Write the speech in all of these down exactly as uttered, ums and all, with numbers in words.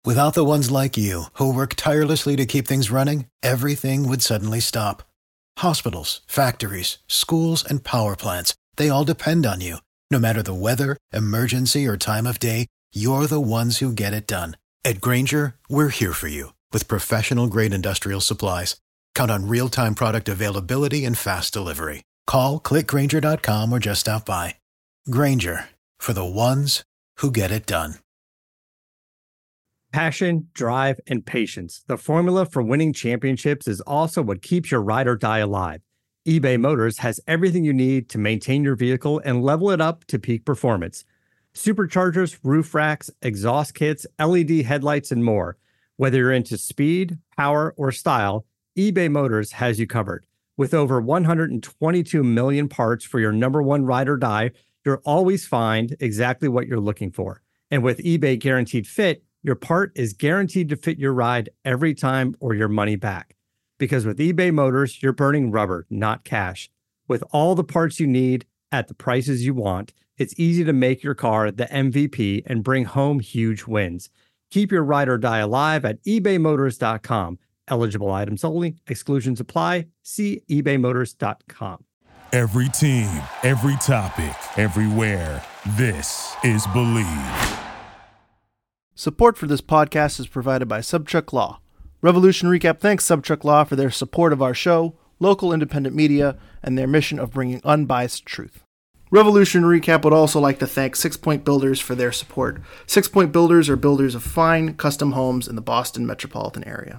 Without the ones like you, who work tirelessly to keep things running, everything would suddenly stop. Hospitals, factories, schools, and power plants, they all depend on you. No matter the weather, emergency, or time of day, you're the ones who get it done. At Grainger, we're here for you with professional-grade industrial supplies. Count on real-time product availability and fast delivery. Call, click Grainger dot com, or just stop by. Grainger, for the ones who get it done. Passion, drive, and patience. The formula for winning championships is also what keeps your ride or die alive. eBay Motors has everything you need to maintain your vehicle and level it up to peak performance. Superchargers, roof racks, exhaust kits, L E D headlights, and more. Whether you're into speed, power, or style, eBay Motors has you covered. With over one hundred twenty-two million parts for your number one ride or die, you'll always find exactly what you're looking for. And with eBay Guaranteed Fit, your part is guaranteed to fit your ride every time or your money back. Because with eBay Motors, you're burning rubber, not cash. With all the parts you need at the prices you want, it's easy to make your car the M V P and bring home huge wins. Keep your ride or die alive at ebay motors dot com. Eligible items only. Exclusions apply. See ebay motors dot com. Every team, every topic, everywhere. This is Believe. Support for this podcast is provided by Subchuck Law. Revolution Recap thanks Subchuck Law for their support of our show, local independent media, and their mission of bringing unbiased truth. Revolution Recap would also like to thank Six Point Builders for their support. Six Point Builders are builders of fine, custom homes in the Boston metropolitan area.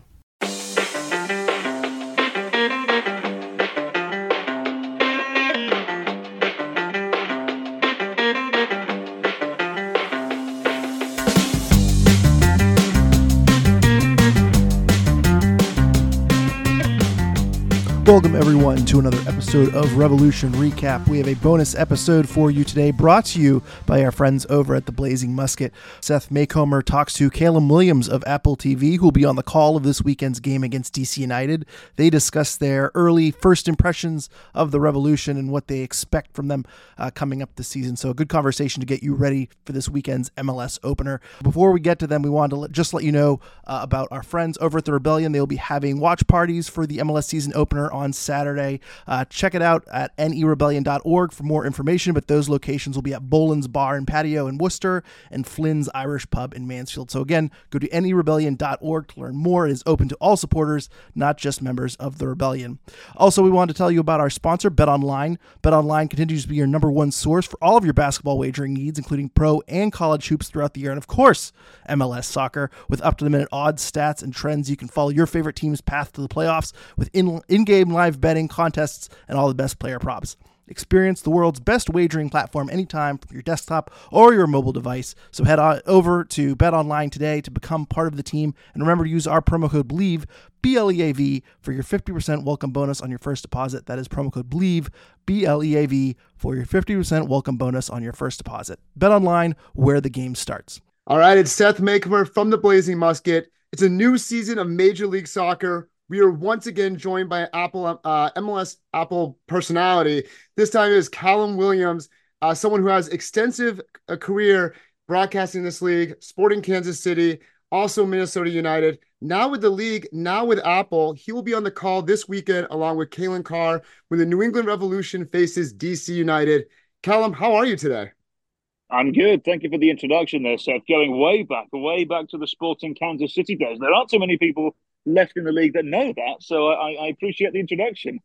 Welcome, everyone, to another episode of Revolution Recap. We have a bonus episode for you today, brought to you by our friends over at the Blazing Musket. Seth Maycomer talks to Calum Williams of Apple T V, who will be on the call of this weekend's game against D C United. They discuss their early first impressions of the Revolution and what they expect from them uh, coming up this season. So a good conversation to get you ready for this weekend's M L S opener. Before we get to them, we wanted to let, just let you know uh, about our friends over at the Rebellion. They will be having watch parties for the M L S season opener on Saturday. Uh, check it out at n e rebellion dot org for more information, but those locations will be at Boland's Bar and Patio in Worcester and Flynn's Irish Pub in Mansfield. So again, go to n e rebellion dot org to learn more. It is open to all supporters, not just members of the Rebellion. Also, we wanted to tell you about our sponsor, BetOnline. BetOnline continues to be your number one source for all of your basketball wagering needs, including pro and college hoops throughout the year, and of course, M L S soccer. With up-to-the-minute odds, stats, and trends, you can follow your favorite team's path to the playoffs with in- in-game live betting, contests, and all the best player props. Experience the world's best wagering platform anytime from your desktop or your mobile device. So head on over to BetOnline today to become part of the team. And remember to use our promo code BELIEVE, B L E A V, for your fifty percent welcome bonus on your first deposit. That is promo code BELIEVE, B L E A V, for your fifty percent welcome bonus on your first deposit. BetOnline, where the game starts. All right, it's Seth Maycomer from the Blazing Musket. It's a new season of Major League Soccer. We are once again joined by Apple uh, M L S Apple personality. This time it is Calum Williams, uh, someone who has extensive uh, career broadcasting this league, Sporting Kansas City, also Minnesota United. Now with the league, now with Apple, he will be on the call this weekend along with Kalen Carr when the New England Revolution faces D C United. Calum, how are you today? I'm good. Thank you for the introduction there, Seth. Going way back, way back to the Sporting Kansas City days. There aren't so many people left in the league that know that, so I, I appreciate the introduction.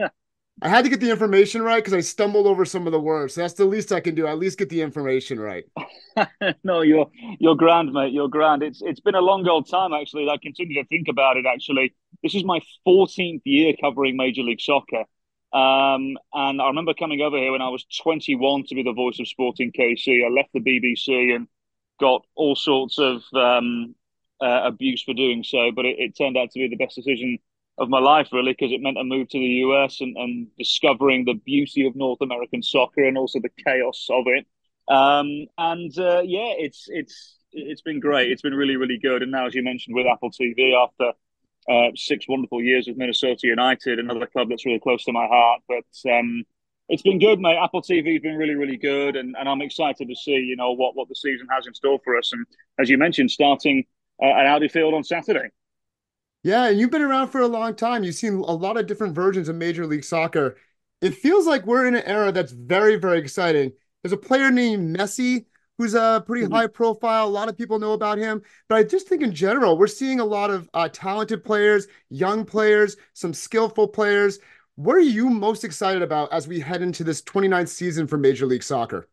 I had to get the information right because I stumbled over some of the words. So that's the least I can do. At least get the information right. No, you're you're grand, mate. You're grand. It's it's been a long old time, actually. I continue to think about it. Actually, this is my fourteenth year covering Major League Soccer, um, and I remember coming over here when I was twenty-one to be the voice of Sporting K C. I left the B B C and got all sorts of um, Uh, abuse for doing so, but it, it turned out to be the best decision of my life, really, because it meant a move to the U S and, and discovering the beauty of North American soccer and also the chaos of it. Um, and uh, yeah, it's it's it's been great. It's been really, really good. And now, as you mentioned, with Apple T V, after uh, six wonderful years with Minnesota United, another club that's really close to my heart. But um, it's been good, mate. Apple T V has been really, really good, and, and I'm excited to see, you know, what what the season has in store for us. And as you mentioned, starting uh, at Audi Field on Saturday. Yeah, and you've been around for a long time. You've seen a lot of different versions of Major League Soccer. It feels like we're in an era that's very, very exciting. There's a player named Messi who's a pretty mm-hmm. high profile. A lot of people know about him. But I just think in general, we're seeing a lot of uh, talented players, young players, some skillful players. What are you most excited about as we head into this twenty-ninth season for Major League Soccer?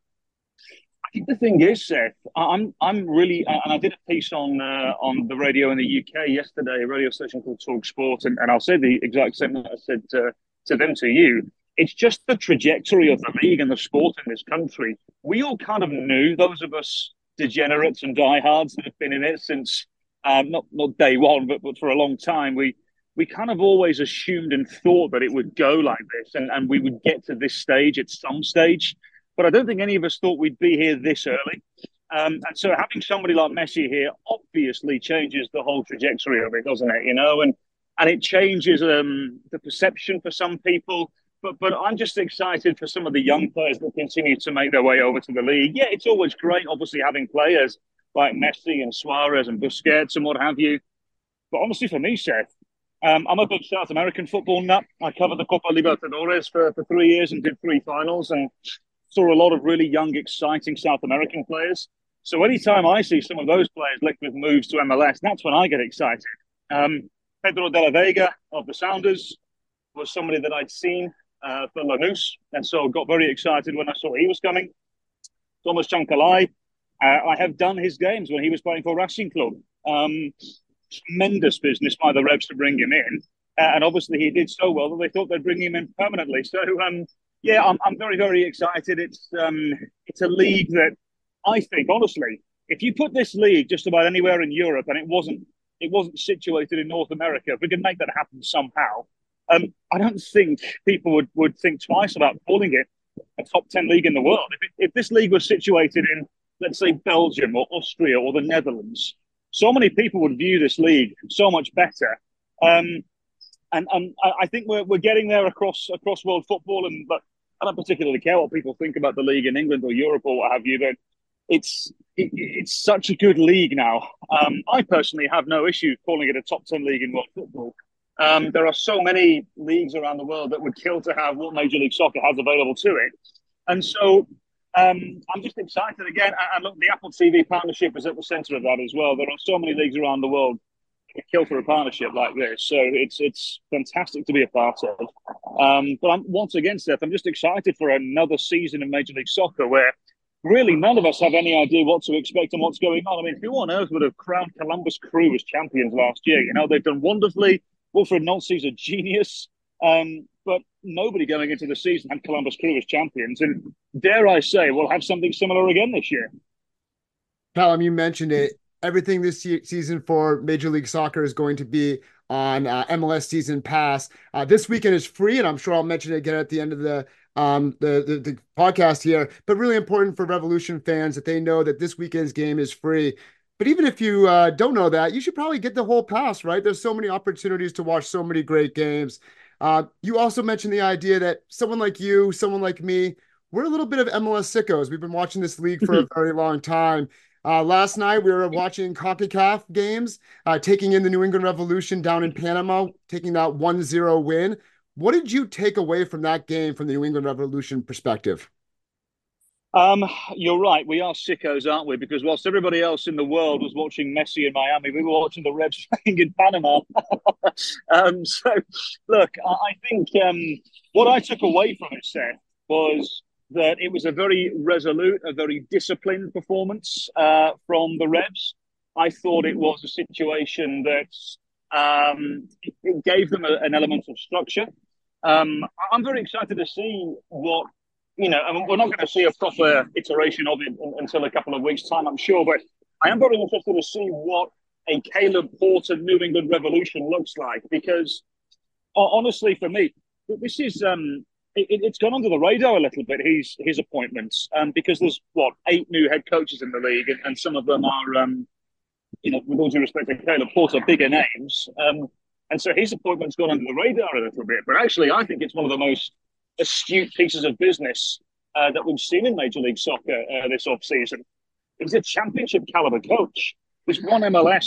I think the thing is, Seth, I'm I'm really, and I did a piece on uh, on the radio in the U K yesterday, a radio station called Talk Sport, and, and I'll say the exact same that I said to, to them to you. It's just the trajectory of the league and the sport in this country. We all kind of knew, those of us degenerates and diehards that have been in it since um, not not day one, but but for a long time. We we kind of always assumed and thought that it would go like this, and, and we would get to this stage at some stage. But I don't think any of us thought we'd be here this early. Um, and so having somebody like Messi here obviously changes the whole trajectory of it, doesn't it? You know, and and it changes um, the perception for some people. But but I'm just excited for some of the young players that continue to make their way over to the league. Yeah, it's always great, obviously, having players like Messi and Suarez and Busquets and what have you. But honestly, for me, Seth, um, I'm a big South American football nut. I covered the Copa Libertadores for, for three years and did three finals and saw a lot of really young, exciting South American players. So anytime I see some of those players linked with moves to M L S, that's when I get excited. Um, Pedro de la Vega of the Sounders was somebody that I'd seen uh, for Lanús, and so got very excited when I saw he was coming. Thomas Chancalay, uh, I have done his games when he was playing for Racing Club. Um, tremendous business by the Revs to bring him in, uh, and obviously he did so well that they thought they'd bring him in permanently. So, um, yeah, I'm, I'm very, very excited. It's um, it's a league that I think, honestly, if you put this league just about anywhere in Europe and it wasn't it wasn't situated in North America, if we could make that happen somehow, um, I don't think people would, would think twice about calling it a top ten league in the world. If, it, if this league was situated in, let's say, Belgium or Austria or the Netherlands, so many people would view this league so much better. Um, and and I think we're we're getting there across across world football. And but I don't particularly care what people think about the league in England or Europe or what have you. But it's it, it's such a good league now. Um, I personally have no issue calling it a top ten league in world football. Um, there are so many leagues around the world that would kill to have what Major League Soccer has available to it. And so um, I'm just excited again. And look, the Apple T V partnership is at the center of that as well. There are so many leagues around the world that would kill for a partnership like this. So it's it's fantastic to be a part of. Um, but I'm, once again, Seth, I'm just excited for another season of Major League Soccer where really none of us have any idea what to expect and what's going on. I mean, who on earth would have crowned Columbus Crew as champions last year? You know, they've done wonderfully. Wilfred Nancy's a genius, um, but nobody going into the season had Columbus Crew as champions. And dare I say, we'll have something similar again this year. Callum, you mentioned it. Everything this season for Major League Soccer is going to be on uh, M L S Season Pass. Uh, this weekend is free, and I'm sure I'll mention it again at the end of the um, the, the, the podcast here. But really important for Revolution fans that they know that this weekend's game is free. But even if you uh, don't know that, you should probably get the whole pass, right? There's so many opportunities to watch so many great games. Uh, you also mentioned the idea that someone like you, someone like me, we're a little bit of M L S sickos. We've been watching this league for a very long time. Uh, last night, we were watching CONCACAF games, uh, taking in the New England Revolution down in Panama, taking that one zero win. What did you take away from that game from the New England Revolution perspective? Um, you're right. We are sickos, aren't we? Because whilst everybody else in the world was watching Messi in Miami, we were watching the Revs playing in Panama. um, so, look, I think um, what I took away from it, Seth, was that it was a very resolute, a very disciplined performance uh, from the Revs. I thought it was a situation that um, it, it gave them a, an element of structure. Um, I'm very excited to see what You know, I mean, we're not going to see a proper iteration of it until a couple of weeks' time, I'm sure. But I am very interested to see what a Caleb Porter New England Revolution looks like. Because, honestly, for me, this is um, it, it's gone under the radar a little bit. His his appointments, um, because there's what eight new head coaches in the league, and, and some of them are, um, you know, with all due respect to Caleb Porter, bigger names. Um, and so his appointment's gone under the radar a little bit. But actually, I think it's one of the most astute pieces of business uh, that we've seen in Major League Soccer uh, this off-season. He's a championship caliber coach. He's won M L S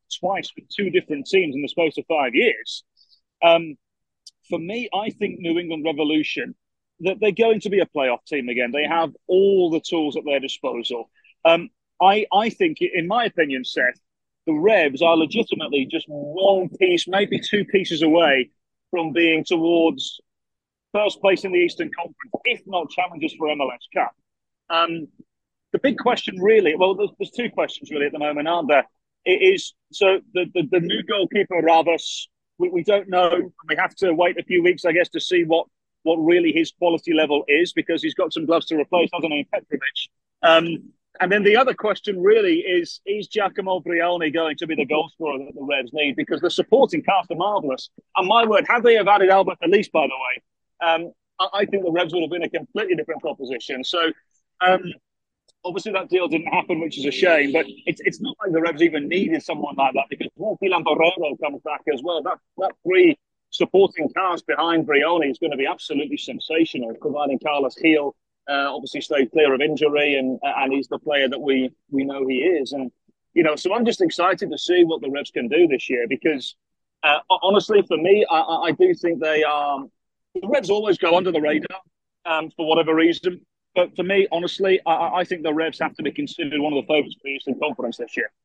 twice with two different teams in the space of five years. Um, for me, I think New England Revolution, that they're going to be a playoff team again. They have all the tools at their disposal. Um, I, I think, in my opinion, Seth, the Revs are legitimately just one piece, maybe two pieces away from being towards first place in the Eastern Conference, if not challengers for M L S Cup. Um, the big question really, well, there's, there's two questions really at the moment, aren't there? It is, so the, the, the new goalkeeper, Ravas, we, we don't know. We have to wait a few weeks, I guess, to see what, what really his quality level is, because he's got some gloves to replace, hasn't he, Petrovic? Um, and then the other question really is, is Giacomo Brioni going to be the goal scorer that the Revs need? Because the supporting cast are marvellous. And my word, had they have added Albert Elise, by the way, um, I, I think the Revs would have been a completely different proposition. So, um, obviously, that deal didn't happen, which is a shame. But it's it's not like the Revs even needed someone like that, because Dylan Barrero comes back as well. That that three supporting cast behind Brioni is going to be absolutely sensational, providing Carlos Gil uh, obviously stayed clear of injury, and and he's the player that we we know he is. And you know, so I'm just excited to see what the Revs can do this year, because uh, honestly, for me, I, I do think they are. The Revs always go under the radar um, for whatever reason. But for me, honestly, I, I think the Revs have to be considered one of the favourites for the Eastern Conference this year.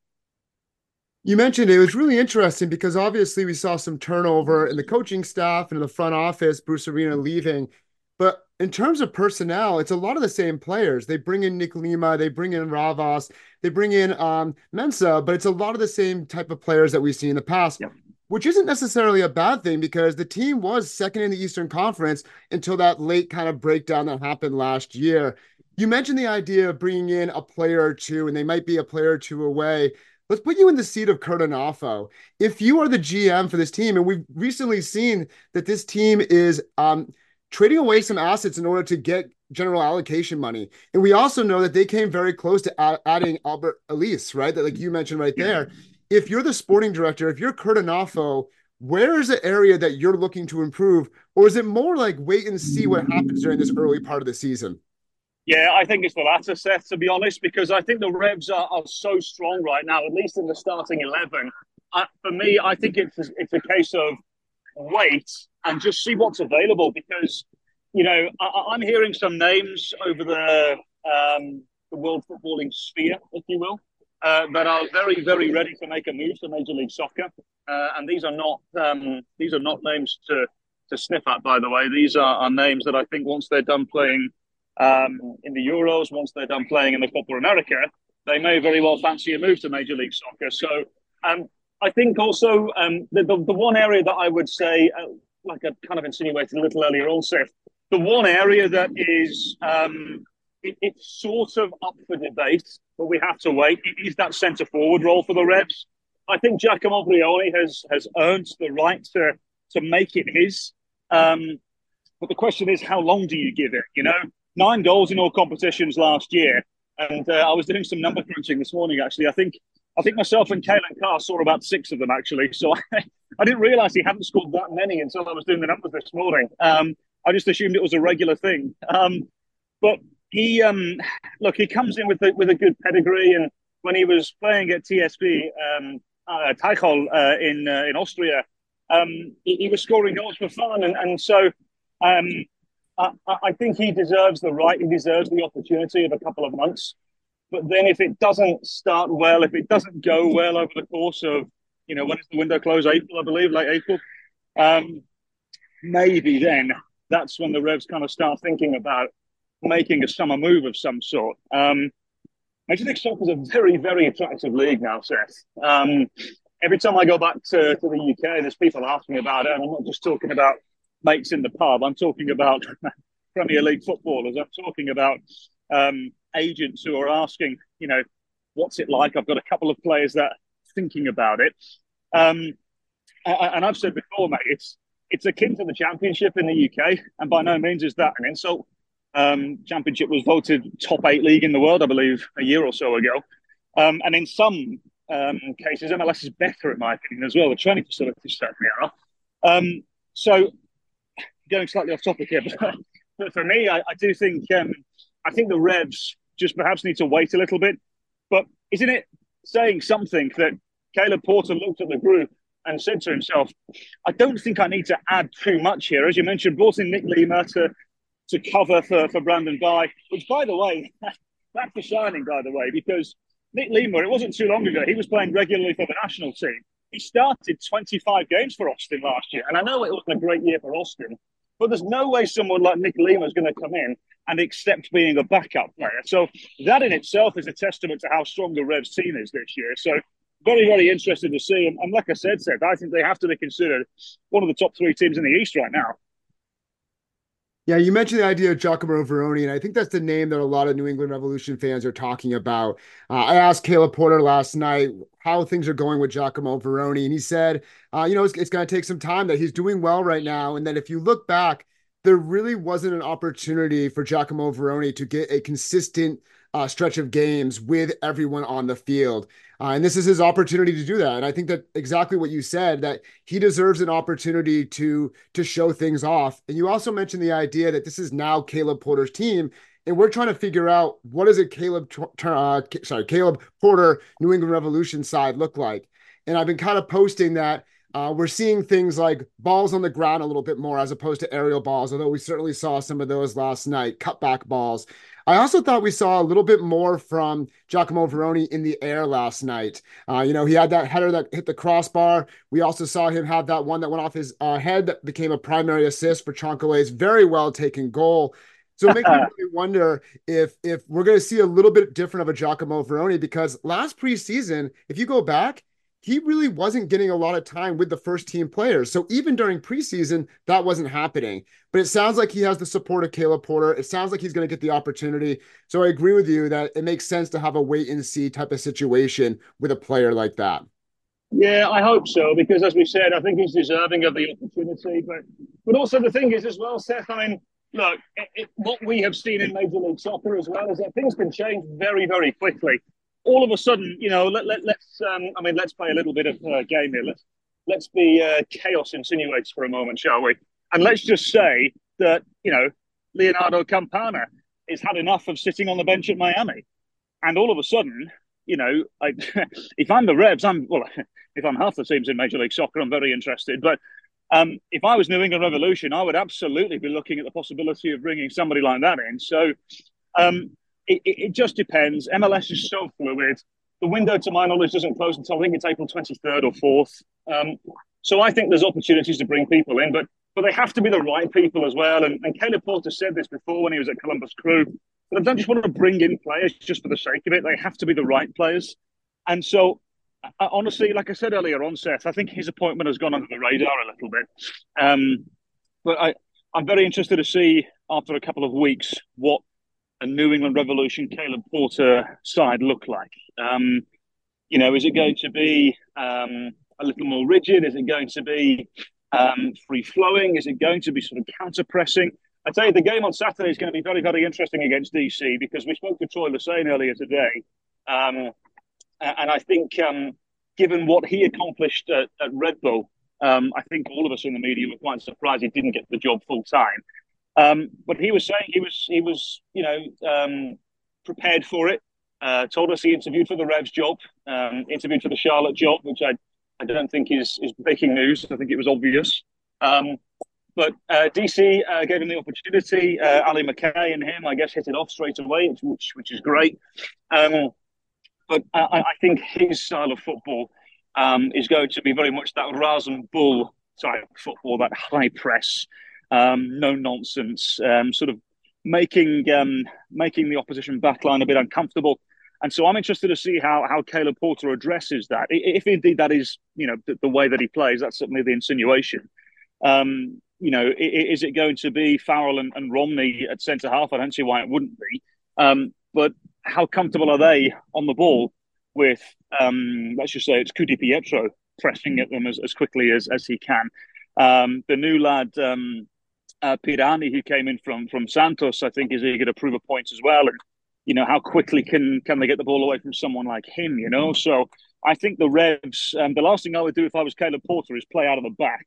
You mentioned it was really interesting because obviously we saw some turnover in the coaching staff and in the front office, Bruce Arena leaving. But in terms of personnel, it's a lot of the same players. They bring in Nick Lima, they bring in Ravas, they bring in um, Mensah, but it's a lot of the same type of players that we've seen in the past. Yep. Which isn't necessarily a bad thing, because the team was second in the Eastern Conference until that late kind of breakdown that happened last year. You mentioned the idea of bringing in a player or two, and they might be a player or two away. Let's put you in the seat of Curt Onalfo. If you are the G M for this team, and we've recently seen that this team is um, trading away some assets in order to get general allocation money. And we also know that they came very close to add, adding Albert Elise, right? That, like you mentioned right there. If you're the sporting director, if you're Curt Onalfo, where is the area that you're looking to improve? Or is it more like wait and see what happens during this early part of the season? Yeah, I think it's the latter, Seth, to be honest, because I think the Revs are, are so strong right now, at least in the starting eleven. Uh, for me, I think it's, it's a case of wait and just see what's available, because, you know, I, I'm hearing some names over the, um, the world footballing sphere, if you will. Uh, that are very, very ready to make a move to Major League Soccer, uh, and these are not um, these are not names to to sniff at. By the way, these are, are names that I think once they're done playing um, in the Euros, once they're done playing in the Copa America, they may very well fancy a move to Major League Soccer. So, um, I think also um, the, the the one area that I would say, uh, like I kind of insinuated a little earlier on, Seth, the one area that is um, it, it's sort of up for debate, but we have to wait. It is that centre forward role for the Revs. I think Giacomo Brioni has has earned the right to to make it his. Um, but the question is, how long do you give it? You know, nine goals in all competitions last year, and uh, I was doing some number crunching this morning. Actually, I think I think myself and Kalen Carr saw about six of them actually. So I, I didn't realise he hadn't scored that many until I was doing the numbers this morning. Um, I just assumed it was a regular thing. Um, but He um, look. He comes in with a, with a good pedigree, and when he was playing at T S B um, uh, Teichol uh, in uh, in Austria, um, he, he was scoring goals for fun, and and so um, I, I think he deserves the right. He deserves the opportunity of a couple of months. But then, if it doesn't start well, if it doesn't go well over the course of, you know, when does the window close? April, I believe, late April. Um, maybe then that's when the Revs kind of start thinking about making a summer move of some sort. Um, Major League Soccer is a very, very attractive league now, Seth. Um, every time I go back to, to the U K, there's people asking about it, and I'm not just talking about mates in the pub. I'm talking about Premier League footballers. I'm talking about um, agents who are asking, you know, what's it like? I've got a couple of players that are thinking about it. Um, and I've said before, mate, it's it's akin to the Championship in the U K, and by no means is that an insult. Um, Championship was voted top eight league in the world, I believe, a year or so ago. Um, and in some um, cases, M L S is better, in my opinion, as well. The training facilities certainly are. Um, so, going slightly off topic here, but, but for me, I, I do think um, I think the Revs just perhaps need to wait a little bit. But isn't it saying something that Caleb Porter looked at the group and said to himself, I don't think I need to add too much here. As you mentioned, brought in Nick Lima to, to cover for, for Brandon Bye, which, by the way, that's the shining, by the way, because Nick Lima, it wasn't too long ago, he was playing regularly for the national team. He started twenty-five games for Austin last year. And I know it wasn't a great year for Austin, but there's no way someone like Nick Lima is going to come in and accept being a backup player. So that in itself is a testament to how strong the Revs team is this year. So very, very interested to see. And, and like I said, Seth, I think they have to be considered one of the top three teams in the East right now. Yeah, you mentioned the idea of Giacomo Veroni, and I think that's the name that a lot of New England Revolution fans are talking about. Uh, I asked Caleb Porter last night how things are going with Giacomo Veroni, and he said, uh, you know, it's, it's going to take some time, that he's doing well right now, and that if you look back, there really wasn't an opportunity for Giacomo Veroni to get a consistent uh, stretch of games with everyone on the field. Uh, and this is his opportunity to do that. And I think that exactly what you said, that he deserves an opportunity to, to show things off. And you also mentioned the idea that this is now Caleb Porter's team. And we're trying to figure out, what does a Caleb, uh, sorry, Caleb Porter New England Revolution side look like? And I've been kind of posting that uh, we're seeing things like balls on the ground a little bit more as opposed to aerial balls, although we certainly saw some of those last night, cutback balls. I also thought we saw a little bit more from Giacomo Veroni in the air last night. Uh, you know, he had that header that hit the crossbar. We also saw him have that one that went off his uh, head that became a primary assist for Chancale's very well taken goal. So it makes me really wonder if if we're going to see a little bit different of a Giacomo Veroni, because last preseason, if you go back, he really wasn't getting a lot of time with the first team players. So even during preseason, that wasn't happening. But it sounds like he has the support of Caleb Porter. It sounds like he's going to get the opportunity. So I agree with you that it makes sense to have a wait and see type of situation with a player like that. Yeah, I hope so, because as we said, I think he's deserving of the opportunity. But but also the thing is as well, Seth, I mean, look, it, it, what we have seen in Major League Soccer as well is that things can change very, very quickly. All of a sudden, you know, let, let, let's, um, I mean, let's play a little bit of uh, game here. Let's, let's be uh, chaos insinuates for a moment, shall we? And let's just say that, you know, Leonardo Campana has had enough of sitting on the bench at Miami. And all of a sudden, you know, I, if I'm the Revs, I'm, well, if I'm half the teams in Major League Soccer, I'm very interested. But um, if I was New England Revolution, I would absolutely be looking at the possibility of bringing somebody like that in. So, um, It, it, it just depends. M L S is so fluid. The window, to my knowledge, doesn't close until I think it's April twenty-third or fourth. Um, so I think there's opportunities to bring people in, but but they have to be the right people as well. And, and Caleb Porter said this before when he was at Columbus Crew. But I don't just want to bring in players just for the sake of it. They have to be the right players. And so, I, honestly, like I said earlier on, Seth, I think his appointment has gone under the radar a little bit. Um, but I, I'm very interested to see, after a couple of weeks, what a New England Revolution Caleb Porter side look like. Um, you know, is it going to be um, a little more rigid? Is it going to be um, free-flowing? Is it going to be sort of counter-pressing? I tell you, the game on Saturday is going to be very, very interesting against D C, because we spoke to Troy Lesesne earlier today. Um, and I think um, given what he accomplished at, at Red Bull, um, I think all of us in the media were quite surprised he didn't get the job full-time. Um, but he was saying he was, he was, you know, um, prepared for it. Uh, told us he interviewed for the Revs job, um, interviewed for the Charlotte job, which I, I don't think is is breaking news. I think it was obvious. Um, but uh, D C uh, gave him the opportunity. Uh, Ali McKay and him, I guess, hit it off straight away, which which is great. Um, but I, I think his style of football um, is going to be very much that Rasen Bull type football, that high press. Um, no nonsense, um, sort of making um, making the opposition backline a bit uncomfortable. And so I'm interested to see how how Caleb Porter addresses that. If indeed that is, you know, the, the way that he plays, that's certainly the insinuation. Um, you know, is it going to be Farrell and, and Romney at centre half? I don't see why it wouldn't be. Um, but how comfortable are they on the ball with, um, let's just say it's Cudi Pietro pressing at them as, as quickly as, as he can? Um, the new lad, um, Uh, Pirani, who came in from from Santos, I think is eager to prove a point as well. And, you know, how quickly can can they get the ball away from someone like him, you know? So I think the Revs, um, the last thing I would do if I was Caleb Porter is play out of the back.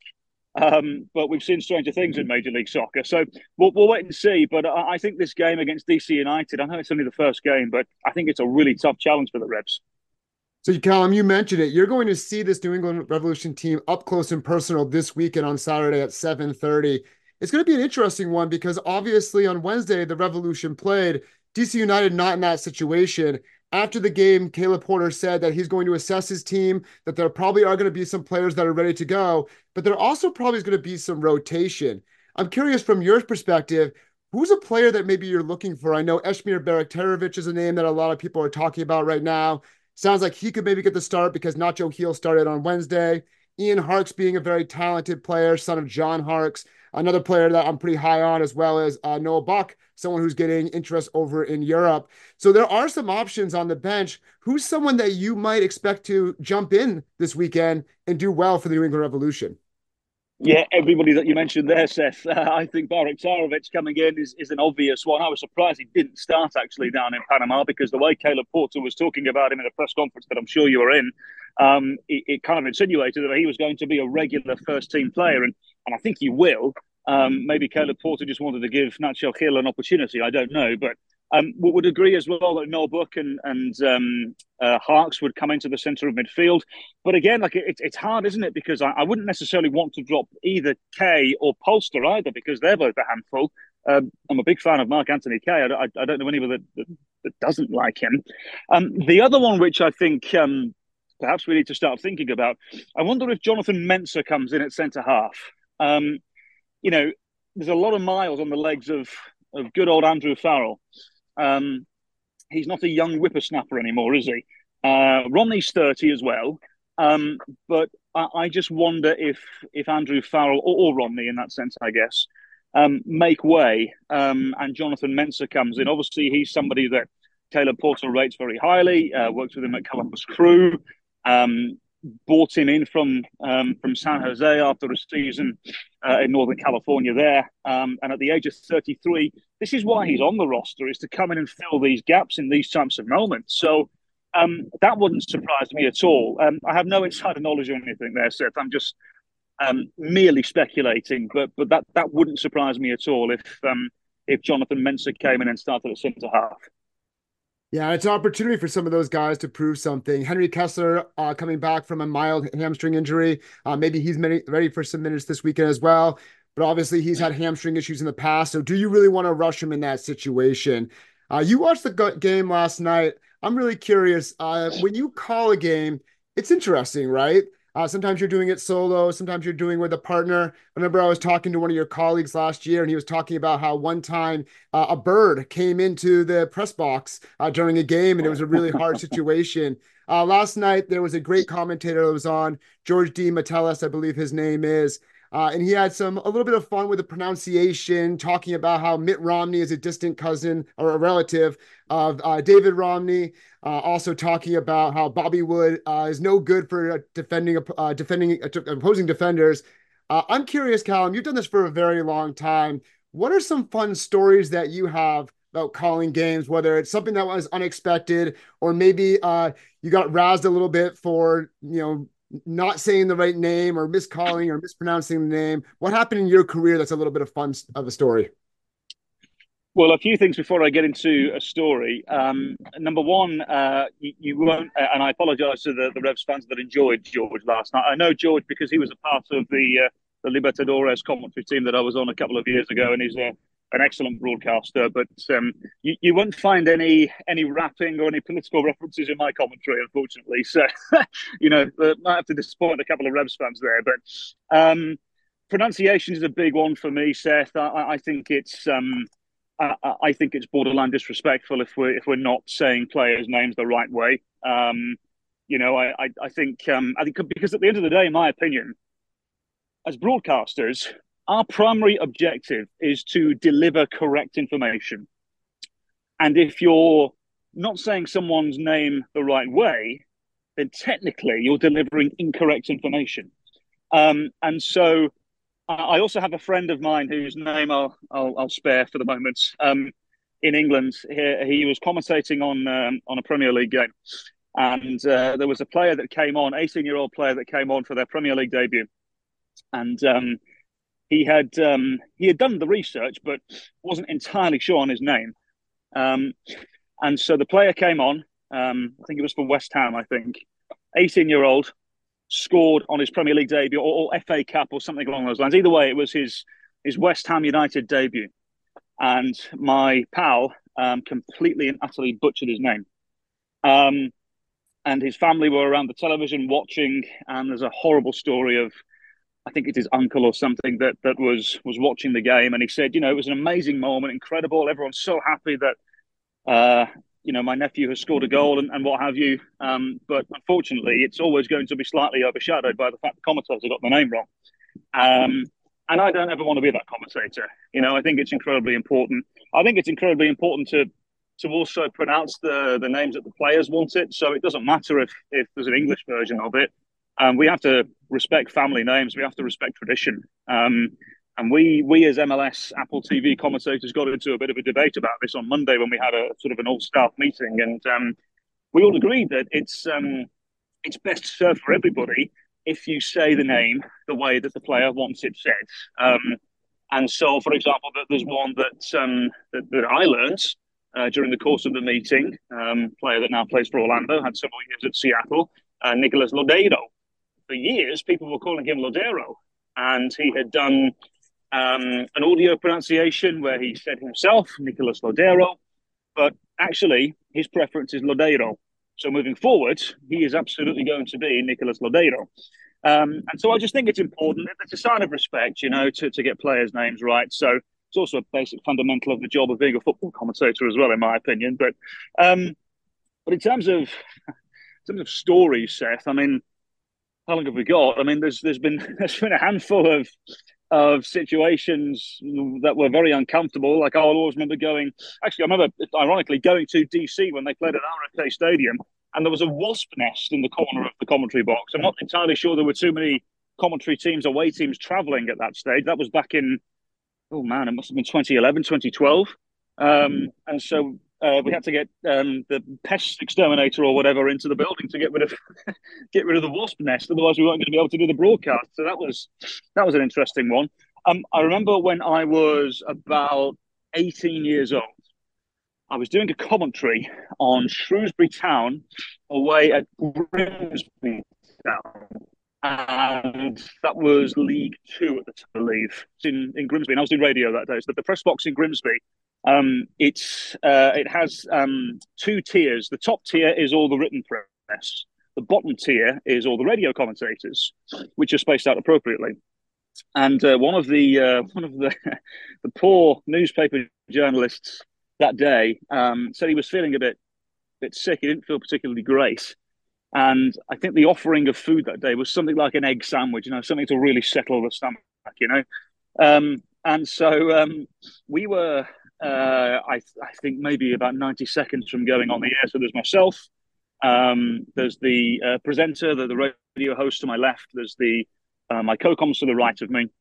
Um, but we've seen stranger things in Major League Soccer. So we'll, we'll wait and see. But I, I think this game against D C United, I know it's only the first game, but I think it's a really tough challenge for the Revs. So, Callum, you mentioned it. You're going to see this New England Revolution team up close and personal this weekend on Saturday at seven thirty. It's going to be an interesting one because obviously on Wednesday, the Revolution played. D C United not in that situation. After the game, Caleb Porter said that he's going to assess his team, that there probably are going to be some players that are ready to go, but there also probably is going to be some rotation. I'm curious from your perspective, who's a player that maybe you're looking for? I know Eshmir Baraktarovic is a name that a lot of people are talking about right now. Sounds like he could maybe get the start because Nacho Heel started on Wednesday. Ian Harkes being a very talented player, son of John Harkes, another player that I'm pretty high on, as well as uh, Noah Buck, someone who's getting interest over in Europe. So there are some options on the bench. Who's someone that you might expect to jump in this weekend and do well for the New England Revolution? Yeah, everybody that you mentioned there, Seth. Uh, I think Baraktarovic coming in is, is an obvious one. I was surprised he didn't start actually down in Panama because the way Caleb Porter was talking about him in a press conference that I'm sure you were in, um, it, it kind of insinuated that he was going to be a regular first-team player, and, and I think he will. Um, maybe Caleb Porter just wanted to give Nacho Gil an opportunity. I don't know, but um, we would agree as well that Noah Buck and, and um, uh, Harkes would come into the centre of midfield. But again, like it, it's hard, isn't it? Because I, I wouldn't necessarily want to drop either Kay or Polster either, because they're both a handful. Um, I'm a big fan of Mark Anthony Kay. I, I, I don't know anybody that, that, that doesn't like him. Um, the other one, which I think um, perhaps we need to start thinking about, I wonder if Jonathan Mensah comes in at centre half. Um, you know, there's a lot of miles on the legs of, of good old Andrew Farrell. Um, he's not a young whippersnapper anymore, is he? Uh, Romney's thirty as well. Um, but I, I just wonder if if Andrew Farrell or, or Romney, in that sense, I guess, um, make way um, and Jonathan Mensah comes in. Obviously, he's somebody that Caleb Porter rates very highly, uh, works with him at Columbus Crew, um, brought him in from um, from San Jose after a season uh, in Northern California there. Um, and at the age of thirty-three, this is why he's on the roster, is to come in and fill these gaps in these types of moments. So um, that wouldn't surprise me at all. Um, I have no insider knowledge or anything there, Seth. I'm just um, merely speculating, but but that, that wouldn't surprise me at all if um, if Jonathan Mensah came in and started at centre half. Yeah, it's an opportunity for some of those guys to prove something. Henry Kessler uh, coming back from a mild hamstring injury. Uh, maybe he's many, ready for some minutes this weekend as well. But obviously he's had hamstring issues in the past. So do you really want to rush him in that situation? Uh, you watched the game last night. I'm really curious. Uh, when you call a game, it's interesting, right? Uh, sometimes you're doing it solo. Sometimes you're doing with a partner. I remember I was talking to one of your colleagues last year, and he was talking about how one time uh, a bird came into the press box uh, during a game, and it was a really hard situation. Uh, last night, there was a great commentator that was on, George D. Metellus, I believe his name is. Uh, and he had some a little bit of fun with the pronunciation, talking about how Mitt Romney is a distant cousin or a relative of uh, David Romney. Uh, also talking about how Bobby Wood uh, is no good for uh, defending uh, defending uh, opposing defenders. Uh, I'm curious, Callum, you've done this for a very long time. What are some fun stories that you have about calling games, whether it's something that was unexpected or maybe uh, you got razzed a little bit for, you know, not saying the right name or miscalling or mispronouncing the name? What happened in your career that's a little bit of fun of a story? Well, a few things before I get into a story. Um, number one, uh, you, you won't, uh, and I apologise to the, the Revs fans that enjoyed George last night. I know George because he was a part of the uh, the Libertadores commentary team that I was on a couple of years ago, and he's a, an excellent broadcaster. But um, you, you won't find any any rapping or any political references in my commentary, unfortunately. So, you know, I might have to disappoint a couple of Revs fans there. But um, pronunciation is a big one for me, Seth. I, I think it's... Um, I, I think it's borderline disrespectful if we're if we're not saying players' names the right way. Um, you know, I I, I think um, I think because at the end of the day, in my opinion, as broadcasters, our primary objective is to deliver correct information. And if you're not saying someone's name the right way, then technically you're delivering incorrect information. Um, and so. I also have a friend of mine whose name I'll I'll, I'll spare for the moment. Um, in England, he, he was commentating on um, on a Premier League game, and uh, there was a player that came on, eighteen-year-old player that came on for their Premier League debut, and um, he had um, he had done the research, but wasn't entirely sure on his name. Um, and so the player came on. Um, I think it was for West Ham, I think. eighteen-year-old, scored on his Premier League debut or, or F A Cup or something along those lines. Either way, it was his his West Ham United debut. And my pal um, completely and utterly butchered his name. Um, and his family were around the television watching, and there's a horrible story of, I think it's his uncle or something that that was was watching the game, and he said, you know, it was an amazing moment, incredible. Everyone's so happy that, uh, you know, my nephew has scored a goal and, and what have you. Um, but unfortunately, it's always going to be slightly overshadowed by the fact the commentator got the name wrong. Um, And I don't ever want to be that commentator. You know, I think it's incredibly important. I think it's incredibly important to to also pronounce the, the names that the players want it. So it doesn't matter if, if there's an English version of it. Um, we have to respect family names. We have to respect tradition. Um, and we, we as M L S Apple T V commentators got into a bit of a debate about this on Monday when we had a sort of an all-staff meeting. And um, we all agreed that it's um, it's best served for everybody if you say the name the way that the player wants it said. Um, and so, for example, that there's one that, um, that, that I learned uh, during the course of the meeting, um, player that now plays for Orlando, had several years at Seattle, uh, Nicolas Lodeiro. For years, people were calling him Lodeiro, and he had done um, an audio pronunciation where he said himself, Nicolas Lodeiro, but actually his preference is Lodeiro. So moving forward, he is absolutely going to be Nicolas Lodeiro. Um, and so I just think it's important. It's a sign of respect, you know, to, to get players' names right. So it's also a basic fundamental of the job of being a football commentator as well, in my opinion. But um, but in terms of in terms of stories, Seth, I mean, how long have we got? I mean, there's there's been there's been a handful of of situations that were very uncomfortable. Like, I'll always remember going, actually, I remember, ironically, going to D C when they played at R F K Stadium, and there was a wasp nest in the corner of the commentary box. I'm not entirely sure there were too many commentary teams, away teams, traveling at that stage. That was back in, oh man, it must have been twenty eleven, twenty twelve. Um, and so uh, we had to get um, the pest exterminator or whatever into the building to get rid of get rid of the wasp nest. Otherwise, we weren't going to be able to do the broadcast. So that was that was an interesting one. Um, I remember when I was about eighteen years old, I was doing a commentary on Shrewsbury Town away at Grimsby Town. And that was League Two at the time, I believe, in, in Grimsby. And I was doing radio that day. So the press box in Grimsby, um, it's uh, it has um, two tiers. The top tier is all the written press. The bottom tier is all the radio commentators, which are spaced out appropriately. And uh, one of the uh, one of the the poor newspaper journalists that day um, said he was feeling a bit bit sick. He didn't feel particularly great. And I think the offering of food that day was something like an egg sandwich, you know, something to really settle the stomach, you know. Um, and so um, we were, uh, I, I think, maybe about ninety seconds from going on the air. So there's myself, um, there's the uh, presenter, the, the radio host to my left, there's the uh, my co-coms to the right of me.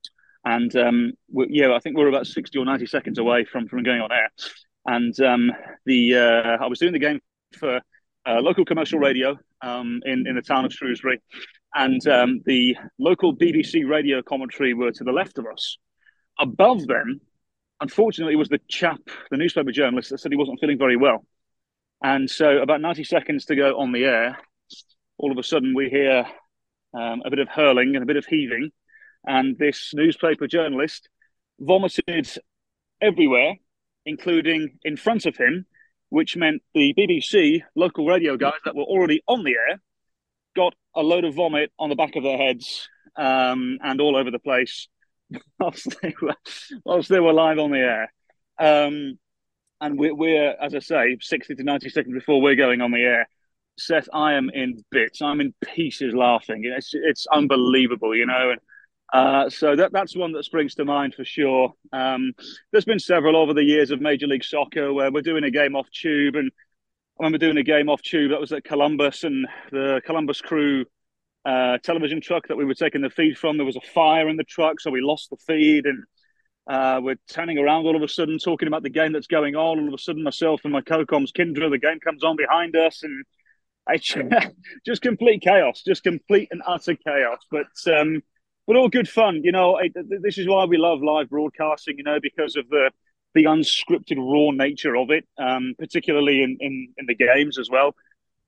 And um, yeah, I think we're about sixty or ninety seconds away from, from going on air. And um, the uh, I was doing the game for Uh, local commercial radio um, in, in the town of Shrewsbury. And um, the local B B C radio commentary were to the left of us. Above them, unfortunately, was the chap, the newspaper journalist, that said he wasn't feeling very well. And so about ninety seconds to go on the air, all of a sudden we hear um, a bit of hurling and a bit of heaving. And this newspaper journalist vomited everywhere, including in front of him, which meant the B B C local radio guys that were already on the air got a load of vomit on the back of their heads um, and all over the place whilst they were, whilst they were live on the air. Um, and we're, we're, as I say, sixty to ninety seconds before we're going on the air. Seth, I am in bits. I'm in pieces laughing. It's, it's unbelievable, you know. And Uh, so that that's one that springs to mind for sure. Um, there's been several over the years of Major League Soccer where we're doing a game off tube, and I remember doing a game off tube that was at Columbus, and the Columbus Crew uh, television truck that we were taking the feed from, there was a fire in the truck, so we lost the feed, and uh, we're turning around all of a sudden, talking about the game that's going on. All of a sudden, myself and my co-coms, Kindra, the game comes on behind us, and it's just complete chaos, just complete and utter chaos. But um, But all good fun, you know. This is why we love live broadcasting, you know, because of the the unscripted, raw nature of it, um, particularly in, in, in the games as well.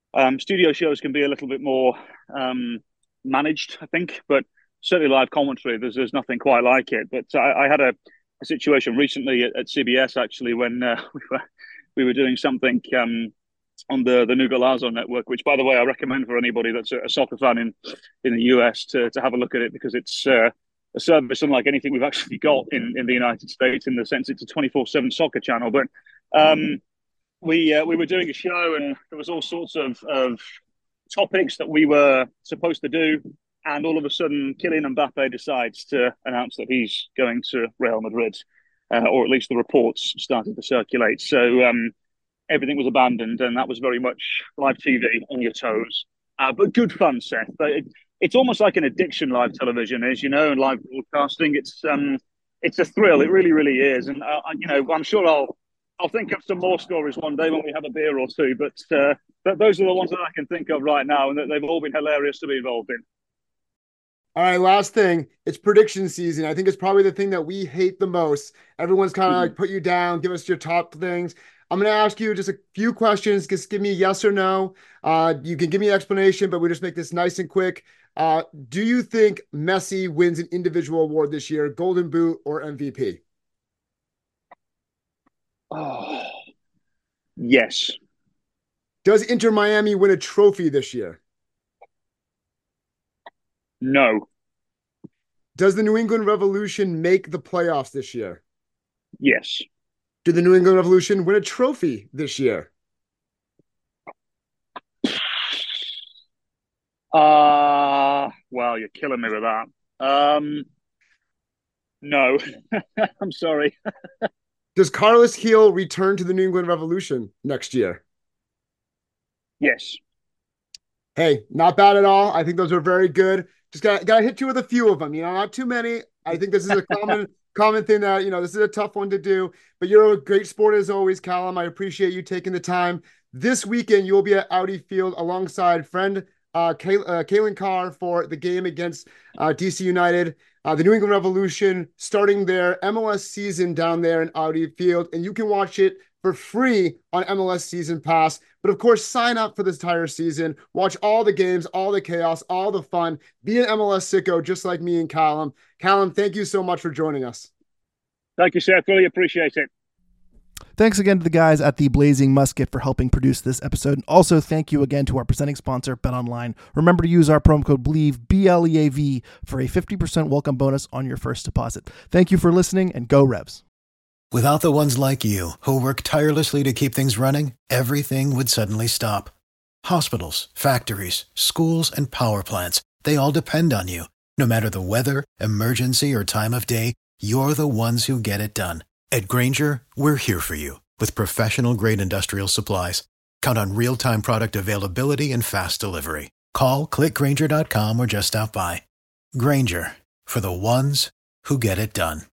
Um, studio shows can be a little bit more um, managed, I think, but certainly live commentary, there's there's nothing quite like it. But I, I had a, a situation recently at, at C B S actually when uh, we were we were doing something um, on the the New Golazo network, which, by the way, I recommend for anybody that's a, a soccer fan in in the U S to to have a look at it, because it's uh, a service unlike anything we've actually got in in the United States, in the sense it's a twenty-four seven soccer channel. But um, we uh, we were doing a show, and there was all sorts of, of topics that we were supposed to do, and all of a sudden Kylian Mbappe decides to announce that he's going to Real Madrid, uh, or at least the reports started to circulate. So um, everything was abandoned, and that was very much live T V on your toes, uh, but good fun, Seth. But it, it's almost like an addiction, live television is, you know, and live broadcasting. It's um, it's a thrill. It really, really is. And uh, you know, I'm sure I'll I'll think of some more stories one day when we have a beer or two. But uh, th- those are the ones that I can think of right now, and that they've all been hilarious to be involved in. All right, last thing. It's prediction season. I think it's probably the thing that we hate the most. Everyone's kind of mm-hmm. like put you down, give us your top things. I'm going to ask you just a few questions. Just give me yes or no. Uh, you can give me an explanation, but we just make this nice and quick. Uh, do you think Messi wins an individual award this year, Golden Boot or M V P? Oh, yes. Does Inter Miami win a trophy this year? No. Does the New England Revolution make the playoffs this year? Yes. Did the New England Revolution win a trophy this year? Uh, well, you're killing me with that. Um, no. I'm sorry. Does Carlos Gil return to the New England Revolution next year? Yes. Hey, not bad at all. I think those are very good. Just got got to hit you with a few of them. You know, not too many. I think this is a common common thing that, you know, this is a tough one to do. But you're a great sport as always, Callum. I appreciate you taking the time. This weekend, you'll be at Audi Field alongside friend uh, Kay, uh, Kaylin Carr for the game against uh, D C United. Uh, the New England Revolution starting their M L S season down there in Audi Field, and you can watch it for free on M L S Season Pass. But of course, sign up for this entire season. Watch all the games, all the chaos, all the fun. Be an M L S sicko just like me and Callum. Callum, thank you so much for joining us. Thank you, Seth. Really appreciate it. Thanks again to the guys at the Blazing Musket for helping produce this episode. And also thank you again to our presenting sponsor, BetOnline. Remember to use our promo code BLEAV, B L E A V, for a fifty percent welcome bonus on your first deposit. Thank you for listening, and go Revs. Without the ones like you, who work tirelessly to keep things running, everything would suddenly stop. Hospitals, factories, schools, and power plants, they all depend on you. No matter the weather, emergency, or time of day, you're the ones who get it done. At Grainger, we're here for you with professional-grade industrial supplies. Count on real-time product availability and fast delivery. Call, click Grainger dot com, or just stop by. Grainger, for the ones who get it done.